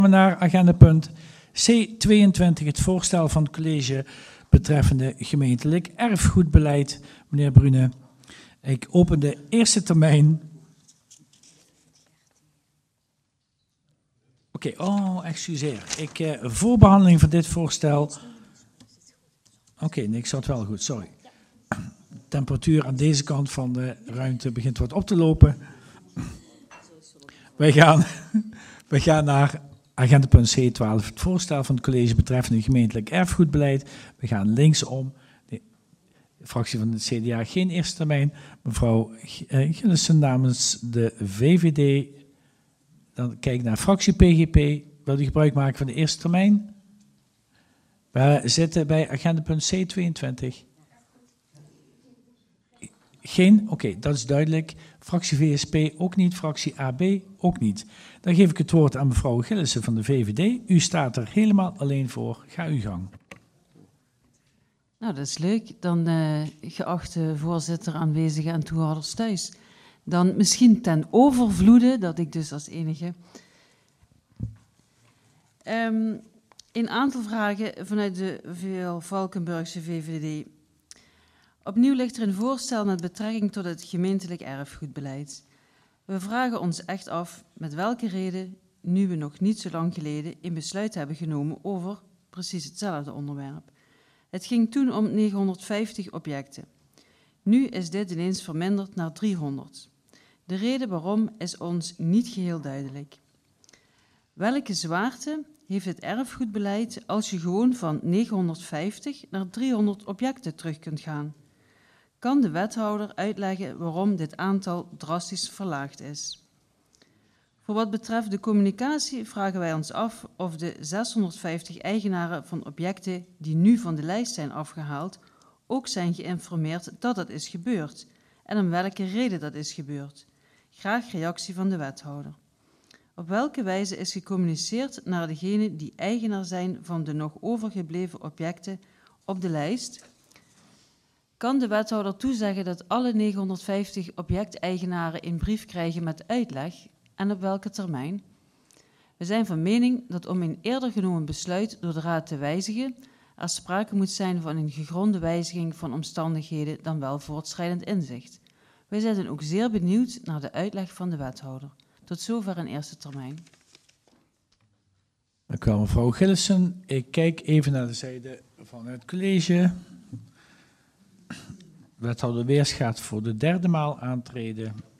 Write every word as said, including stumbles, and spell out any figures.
We naar agendapunt C tweeëntwintig, het voorstel van het college betreffende gemeentelijk erfgoedbeleid. Meneer Brune, ik open de eerste termijn. Oké, okay, oh, excuseer. Ik, uh, voorbehandeling van dit voorstel. Oké, okay, nee, ik zat wel goed, sorry. De temperatuur aan deze kant van de ruimte begint wat op te lopen. Wij gaan, wij gaan naar agendapunt C twaalf, het voorstel van het college betreffende gemeentelijk erfgoedbeleid. We gaan linksom. De fractie van het C D A geen eerste termijn. Mevrouw Gillissen namens de V V D. Dan kijk ik naar fractie P G P. Wil u gebruik maken van de eerste termijn? We zitten bij agendapunt C tweeëntwintig. Geen? Oké, okay, dat is duidelijk. Fractie V S P ook niet, fractie A B ook niet. Dan geef ik het woord aan mevrouw Gillissen van de V V D. U staat er helemaal alleen voor. Ga uw gang. Nou, dat is leuk. Dan, uh, geachte voorzitter, aanwezigen en toehoorders thuis. Dan misschien ten overvloede, dat ik dus als enige... Um, een aantal vragen vanuit de V L Valkenburgse V V D. Opnieuw ligt er een voorstel met betrekking tot het gemeentelijk erfgoedbeleid. We vragen ons echt af met welke reden, nu we nog niet zo lang geleden een besluit hebben genomen over precies hetzelfde onderwerp. Het ging toen om negenhonderdvijftig objecten. Nu is dit ineens verminderd naar driehonderd. De reden waarom is ons niet geheel duidelijk. Welke zwaarte heeft het erfgoedbeleid als je gewoon van negenhonderdvijftig naar driehonderd objecten terug kunt gaan? Kan de wethouder uitleggen waarom dit aantal drastisch verlaagd is? Voor wat betreft de communicatie vragen wij ons af of de zeshonderdvijftig eigenaren van objecten die nu van de lijst zijn afgehaald ook zijn geïnformeerd dat dat is gebeurd en om welke reden dat is gebeurd. Graag reactie van de wethouder. Op welke wijze is gecommuniceerd naar degenen die eigenaar zijn van de nog overgebleven objecten op de lijst? Kan de wethouder toezeggen dat alle negenhonderdvijftig objecteigenaren een brief krijgen met uitleg en op welke termijn? We zijn van mening dat om een eerder genomen besluit door de Raad te wijzigen, er sprake moet zijn van een gegronde wijziging van omstandigheden dan wel voortschrijdend inzicht. Wij zijn dan ook zeer benieuwd naar de uitleg van de wethouder. Tot zover een eerste termijn. Dank u wel, mevrouw Gillissen. Ik kijk even naar de zijde van het college. Wethouder Weers gaat voor de derde maal aantreden.